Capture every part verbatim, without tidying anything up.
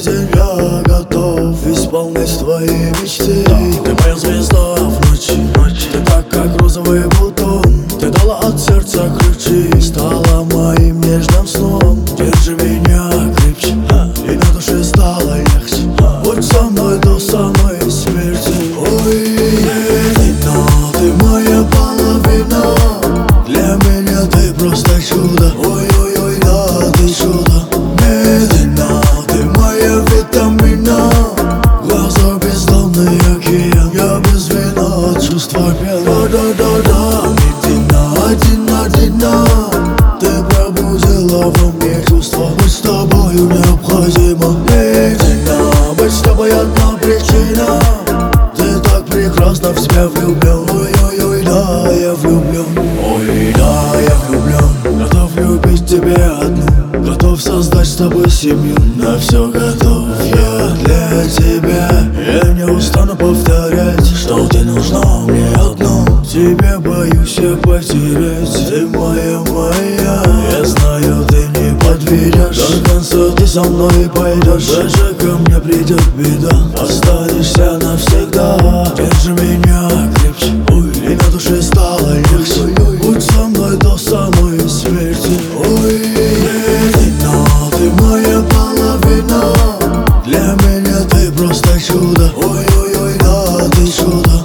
день я готов исполнить твои мечты. Ты моя звезда в ночи, ты так как розовый бутон. Ты дала от сердца ключи, стала моим нежным сном. Держи меня крепче, и на душе стало легче. Будь со мной до самой смерти. Ой, Медина, ты моя половина. Для меня ты просто чудо. Ой-ой-ой, да, ты чудо. Медина, ты моя витамина. Глаза бездонный океан, я без вина от чувства пьян. Да-да-да-да, Медина, один-одина. Ты пробудила во мне чувства. Быть с тобою необходимо. Медина, быть с тобой одна причина. Ты так прекрасно в себя влюблен. Ой-ой-ой, да, я влюблен. Ой, да, я влюблен. Готов любить тебя одну. Готов создать с тобой семью. На все готов я для тебя. Я не устану повторять, что ты нужна мне одну. Тебе боюсь я потерять. Ты моя, моя. Я знаю, ты не подведешь. До конца ты со мной пойдешь. Даже ко мне придет беда, останешься навсегда. Держи меня крепче, ой, и на душе стало легче. Будь со мной до самой смерти. Ой, Медина, ты моя половина. Для меня ты просто чудо. Ой-ой-ой, да, ты чудо.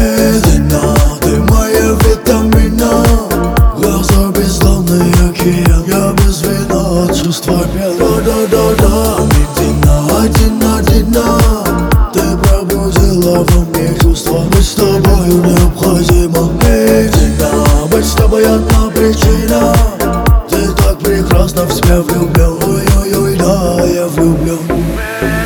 Медина, ты моя витамина. Глаза бездонный океан, я без вина от чувства пьян. Да-да-да-да, Медина, один-одина. Ты пробудила во мне чувства. Быть с тобою необходимо. Медина, быть с тобой одна причина. Ты так прекрасно в себя влюблен. Ой-ой-ой, да, я влюблен.